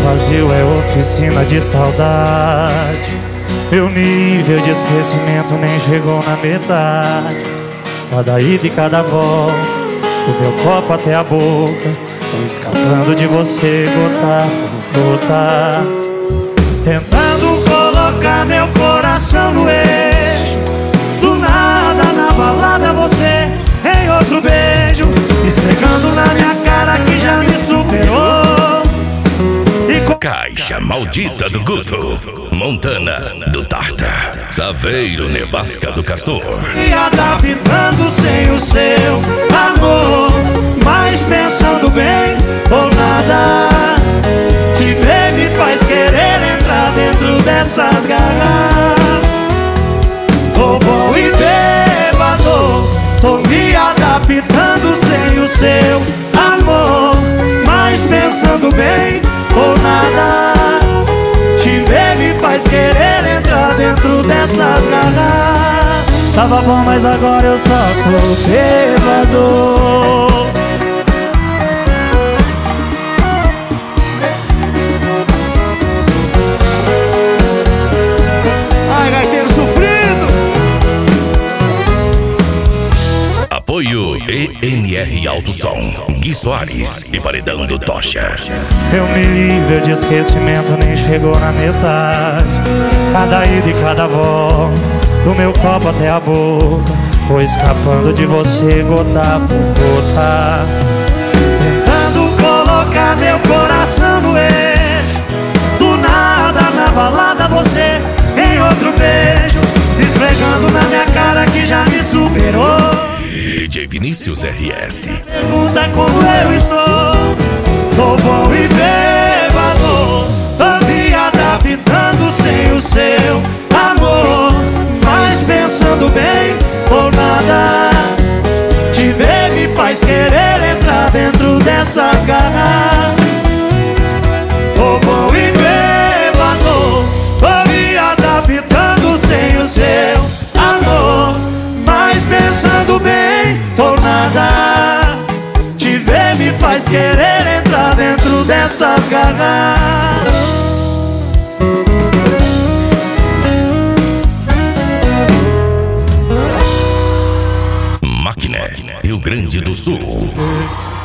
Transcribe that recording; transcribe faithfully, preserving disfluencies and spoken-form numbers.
vazio é oficina de saudade. Meu nível de esquecimento nem chegou na metade. Cada ida e cada volta, do meu copo até a boca, tô escapando de você gota por gota, tentando colocar meu coração no eixo. Do nada na balada você em outro beijo, esfregando na minha cara que já me superou. Caixa Maldita do Guto, Montana do Tarta, Saveiro Nevasca do Castor. Me adaptando sem o seu amor, mas pensando bem ou nada. Te ver me faz querer entrar dentro dessas garrafas. Tô bom e bêbado, tô me adaptando sem o seu amor, mas pensando bem ou nada. Te ver me faz querer entrar dentro dessas garrafas. Tava bom, mas agora eu só tô bêbado. Ai, gaiteiro sofrido. Apoio E N R Alto Som, Gui Soares e Paredão do Tocha. Meu nível de esquecimento nem chegou na metade. Cada ida e cada volta, do meu copo até a boca, vou escapando de você gota por gota, tentando colocar meu coração no eixo. Do nada na balada você em outro beijo, esfregando na minha cara que já me superou. D J Vinícius R S. Pergunta como eu estou. Tô bom e bêbado, tô me adaptando sem o seu amor, mas pensando bem ou nada. Te ver me faz querer entrar dentro dessas garrafas. Tô bom e bêbado, tô me adaptando sem o seu amor, mas pensando bem ou nada. Te ver me faz querer entrar dentro dessas garrafas. Máquina, Rio Grande do Sul.